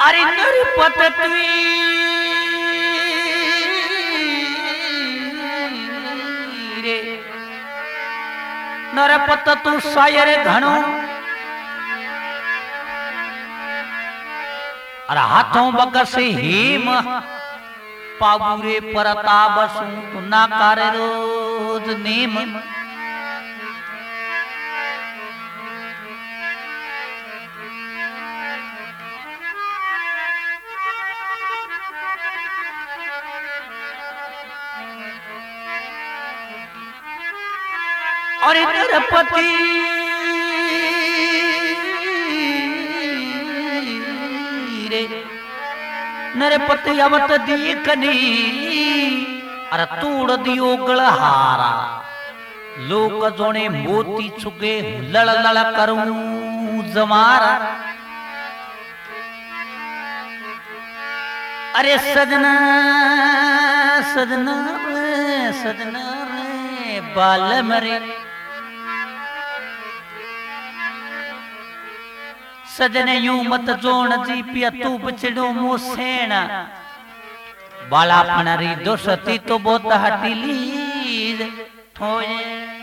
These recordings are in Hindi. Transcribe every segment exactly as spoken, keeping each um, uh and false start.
अरे नरपतवी रे नरपत तू शायर घणो अरे हाथों बकस हेम पाबूरे परताप सू तू ना करे रोज नेम और नरपति रे नरपति अवत दीकनी अरे तूड़ दियो गलहारा लोक जोने मोती छुगे लड़ लड़ करूं जमारा अरे सजना सजना रे सजना रे बाल मरे सजने यूं मत जोन जी पिया तू बचड़ो मोसेना बाला पणरी दोषती तो बहुत हटीली होए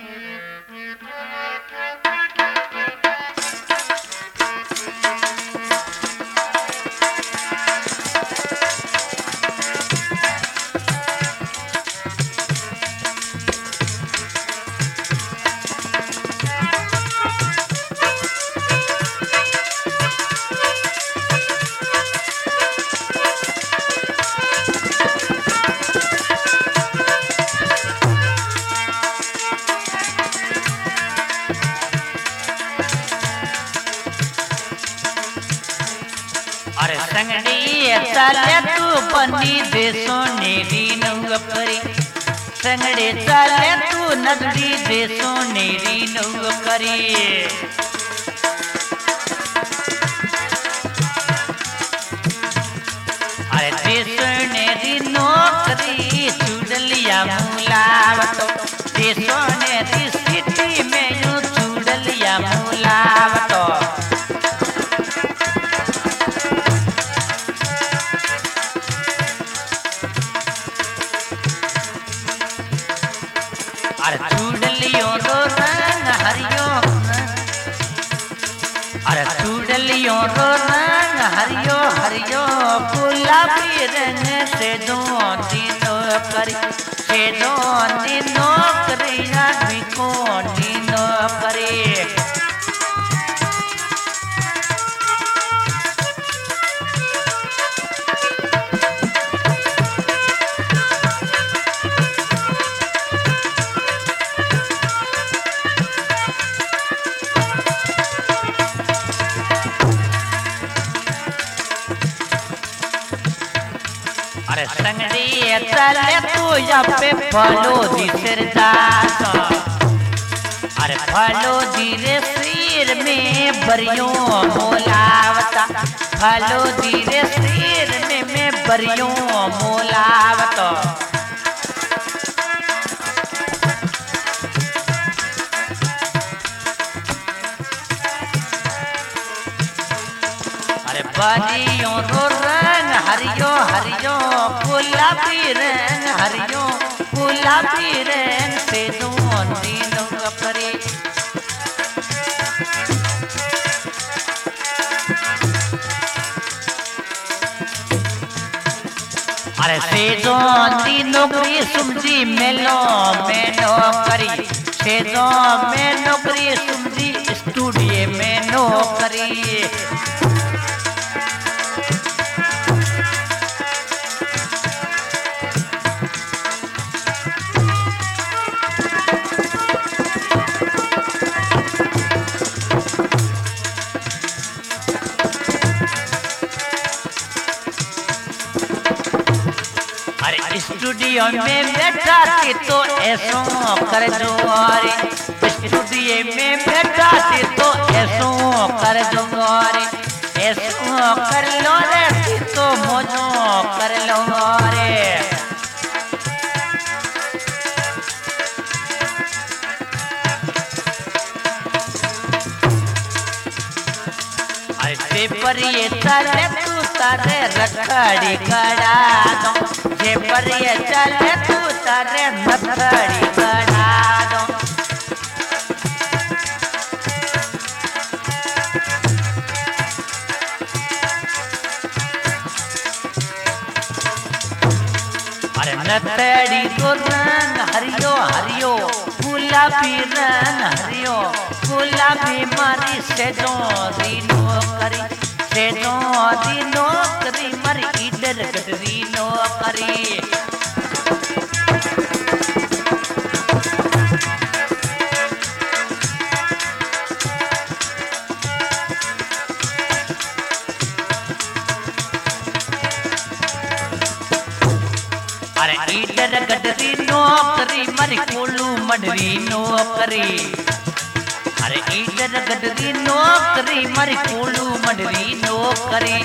चाले तू बनी देशो नेरी नौकरी संगड़े चाले तू नगरी देशो नेरी नौकरी अरे देशो नेरी नौकरी चूड़लिया मुलावतो देशो नेरी सिटी में यूं चूड़लिया मुलावतो चूड़लियों रो रंग हरियो अरे चूड़लियों रो रंग हरियो हरियो गुलाबी रंग से दो दिनों करी से दो दिनों करी आदमी को दिनों करी संगड़ी चले तू या पे फलो दी सिर जाता अरे फलो दी रे सिर में बरियों मोलावता फलो दी रे सिर में में बरियों मोलावता अरे बरियों रो रंग हरियो हरियो गुलाबी रंग हरियो गुलाबी रंग से दो दिनों कपरे अरे से दो दिनों की सुमजी मेलो में नौकरी से दो में नौकरी सुमजी स्टूडियो में नौकरी स्टूडियो में बैठा थी तो ऐसो कर जो रे स्टूडियो में बैठा थी तो ऐसो कर जो रे ऐसो कर लो रे तो मोजो कर लो रे अरे पेपर ये चले तू तारे रखड़ी करा दो, जे पर ये चले तू तारे नथड़ी करा दो। अरे नथड़ी तो रंग हरियो हरियो, गुलाबी रंग हरियो, गुलाबी मारी से जो रीनो करी, से जो रीनो करी मारी इधर रीनो करी। अरे इधर गडरी नौकरी मरी कोलू मडरी नौकरी, अरे इधर गडरी नौकरी मरी कोलू मडरी नौकरी।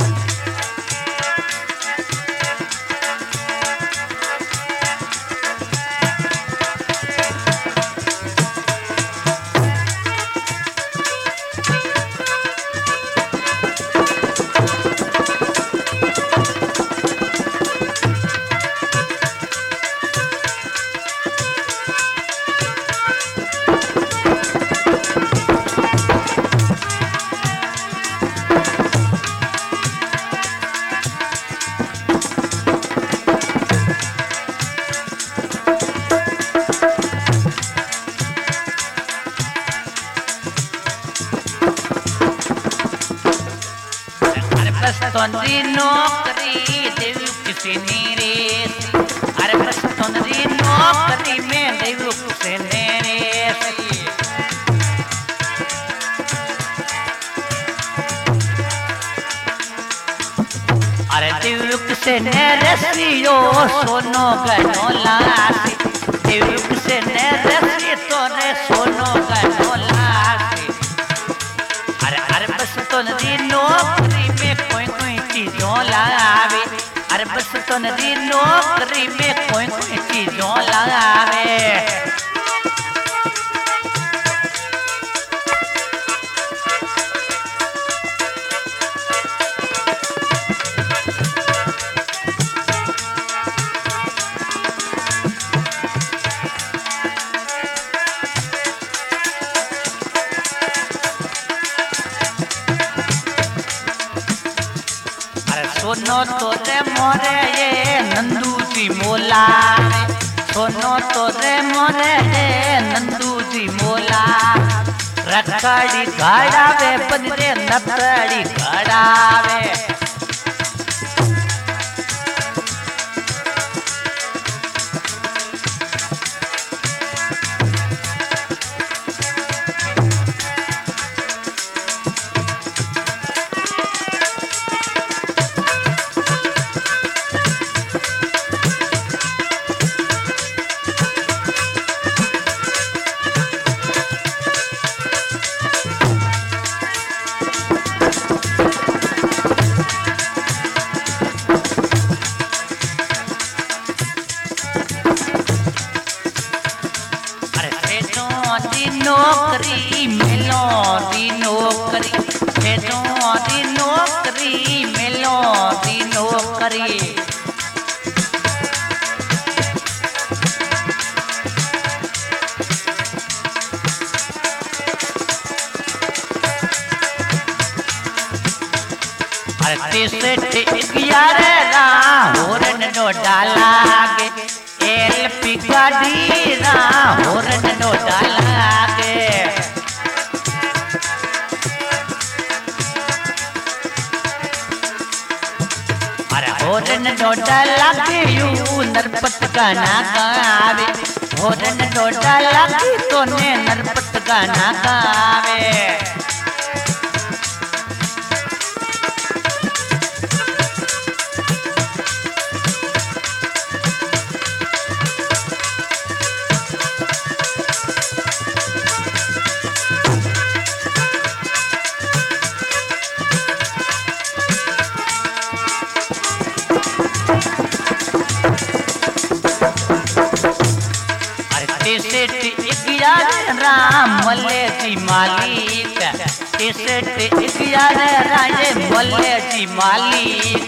तोंदी नौकरी देव किसी नीरे, अरे बस तोंदी नौकरी में देव किसी नीरे। अरे देव किसी नीरे सियो सोनो गनो लासी, देव किसी नीरे सी तोरे सोनो गनो लासी। अरे अरे बस तोंदी नौकरी में कोई कोई चीजों लावे, अरे बस तो नदी नौकरी में कोई कोई चीजों लावे। सोनो तोरे मोरे ये नंदू जी मोला, सोनो तोरे मोरे ये नंदू जी मोला। रखड़ी गाड़ावे बजरे नथड़ी गाड़ावे, नौकरी मिलो दी नौकरी, भेजो दी नौकरी मिलो दी नौकरी। अरे तीसरे ग्यारह रा होरन नो डालागे, एल पी गाड़ी रा होरन नो डालागे। अरे होरन नो डालागे यू नरपत गाना गावे, होरन नो डालागे तोने नरपत गाना गावे। राम मले जी मालिक, तिसठ ग्यारह राजे बोले जी मालिक।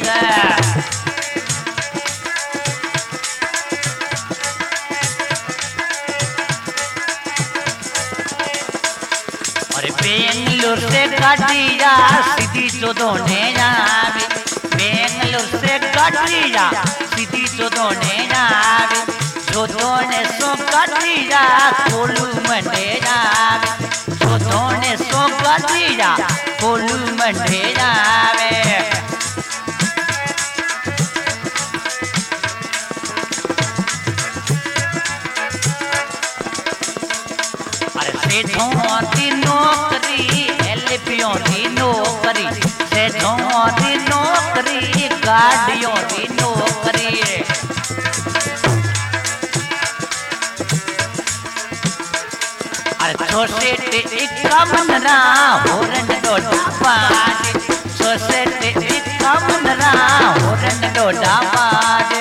और बेंगलोर से गाड़िया सीधी चौदोने जावे, बेंगलोर से गाड़िया सीधी चौदोने जावे, चौदोने सो गाड़िया कोलू मंडे जावे, चौदोने सो गाड़िया कोलू मंडे जावे। सेठों दी नौकरी एलपियों दी नौकरी, सेठों दी नौकरी गाड़ियों दी नौकरी। अरे सोसेट इक्यावन रा होरन डोडा बाजे, सोसेट इक्यावन रा होरन डोडा बाजे।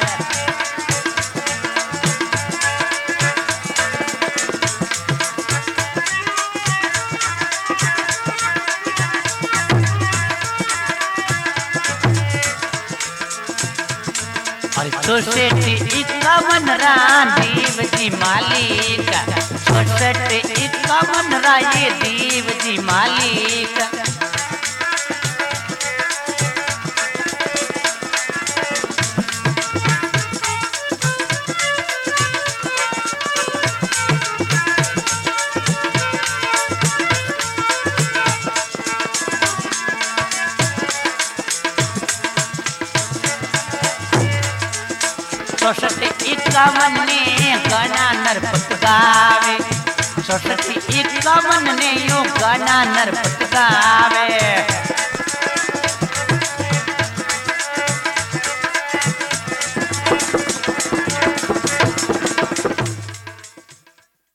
सोसेट इक्यावन रा देव जी मालिक, सोसेट इक्यावन रा ये देव जी मालिक। सोसठ इक्यावन ने गाना नरपत गावे, सोसठ इक्यावन ने यो गाना नरपत गावे।